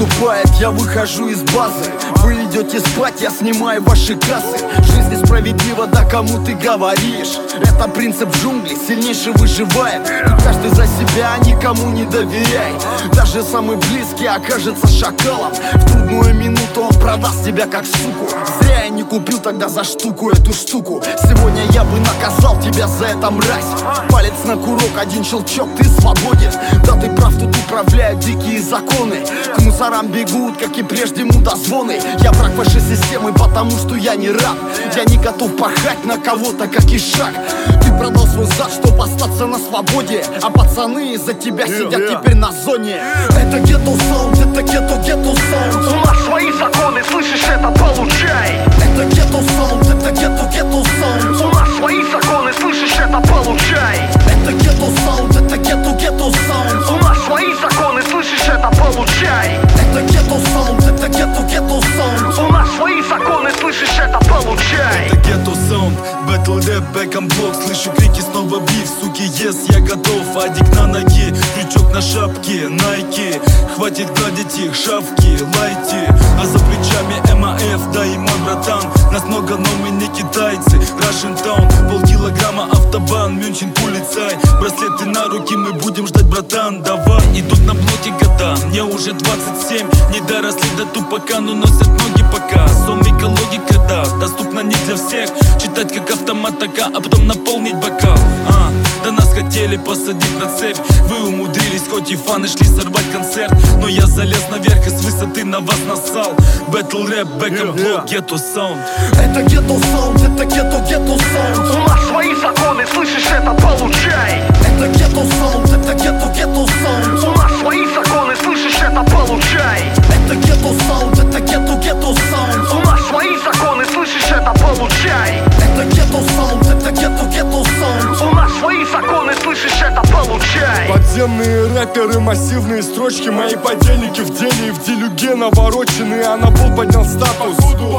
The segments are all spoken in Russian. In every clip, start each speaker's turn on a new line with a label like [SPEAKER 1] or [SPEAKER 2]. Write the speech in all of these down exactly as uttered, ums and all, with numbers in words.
[SPEAKER 1] наступает, я выхожу из базы. Вы идете спать, я снимаю ваши кассы. Жизнь несправедлива, да кому ты говоришь? Это принцип джунглей, сильнейший выживает. Тут каждый за себя, никому не доверяй. Даже самый близкий окажется шакалом. В трудную минуту он продаст тебя как суку. Зря я не купил тогда за штуку эту штуку. Сегодня я бы наказал тебя за это, мразь. Палец на курок, один щелчок, ты свободен. Да ты прав, тут управляют дикие законы. К мусорам бегут, как и прежде, мудозвоны. Я враг вашей системы, потому что я не раб. Я не готов пахать на кого-то, как ишак. Ты продал свой зад, чтоб остаться на свободе. А пацаны из-за тебя сидят yeah, yeah. теперь на зоне. Это гетто саунд, это гетто, гетто саунд.
[SPEAKER 2] У нас свои законы, слышишь, это получай.
[SPEAKER 1] Это гетто саунд, это гетто, гетто саунд.
[SPEAKER 2] У нас свои законы, слышишь, это получай.
[SPEAKER 1] Это гетто саунд, это гетто, гетто саунд.
[SPEAKER 2] У нас свои законы, слышишь, это получай.
[SPEAKER 1] Это гетто саунд, это гетто, гетто саунд.
[SPEAKER 2] У нас свои законы, слышишь, это получай.
[SPEAKER 3] Это гетто саунд, бэтл рэп, бэком блок. Слышу крики, снова биф, суки, yes, я готов. Адик на ноге, крючок на шапке, найки. Хватит гладить их, шавки, лайти. А за плечами эм а эф, да и мой братан. Нас много, но мы не китайцы. Russian Town, полкилограмма автобан, Мюнхен, полицай. Браслеты на руки, мы будем ждать, братан, давай. Идут на блоке года, мне уже двадцать семь. Не доросли до тупака, но носят ноги пока. Сомика логика, да, доступна не для всех. Читать как автомат така, а потом наполнить бокал. а, Да нас хотели посадить на цепь. Вы умудрились, хоть и фаны шли сорвать концерт. Но я залез наверх и с высоты на вас нассал. Бэтл рэп, бэком блок, гетто саунд.
[SPEAKER 1] Это гетто саунд, это гетто, гетто саунд.
[SPEAKER 2] У нас свои законы, слышишь, это получай.
[SPEAKER 1] Это гетто саунд, это гетто, гетто саунд.
[SPEAKER 2] У нас свои законы, слышишь, это получай.
[SPEAKER 1] Это гетто саунд, это гетто, гетто саунд.
[SPEAKER 2] У нас свои законы, слышишь, это получай.
[SPEAKER 1] Это гетто саунд, это гетто, гетто саунд.
[SPEAKER 2] У нас свои законы, слышишь, это получай.
[SPEAKER 4] Подземные рэперы, массивные строчки. Мои подельники в деле и в делюге навороченные. А на пол поднял статус.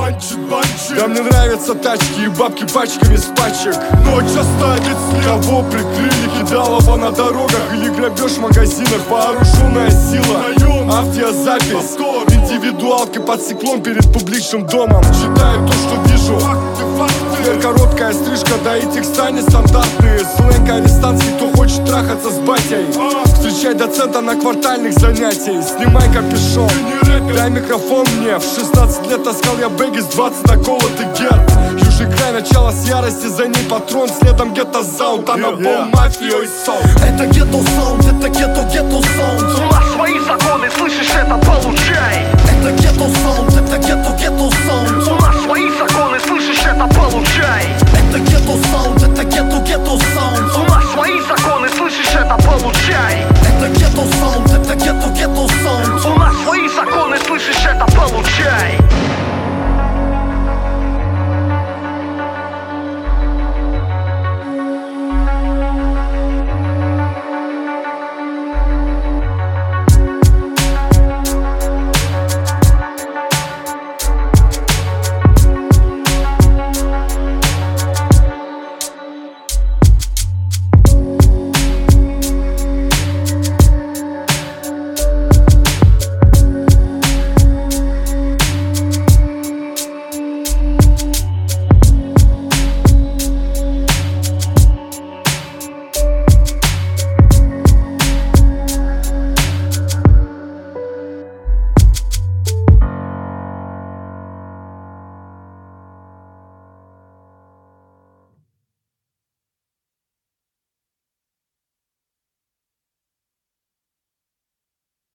[SPEAKER 4] Да мне нравятся тачки и бабки пачками с пачек. Ночь оставит след. Кого прикрыли, кидалово на дорогах. Или грабеж в магазинах, вооруженная сила. Автозапись, индивидуалки под стеклом перед публичным домом. Читаю то, что вижу. Теперь короткая стрижка, да и текста нестандартные. Сленг арестантский, кто хочет трахаться с батей. Встречай доцента на квартальных занятий. Снимай капюшон, дай микрофон мне. В шестнадцать лет таскал я бэги с двадцать наколотый герб. Южный край, начало с ярости, за ней патрон. Следом гетто саунд, а на бол мафия и саунд.
[SPEAKER 1] Это гетто саунд, это гетто, гетто саунд.
[SPEAKER 2] У нас свои законы, слышишь, это получай.
[SPEAKER 1] Это гетто саунд, это гетто, гетто саунд.
[SPEAKER 2] У нас свои законы, слышишь, это получай.
[SPEAKER 1] Это гетто саунд, это гетто, гетто саунд.
[SPEAKER 2] У нас свои законы, слышишь, это получай.
[SPEAKER 1] Это гетто саунд, это гетто, гетто саунд.
[SPEAKER 2] У нас свои законы, слышишь, это получай.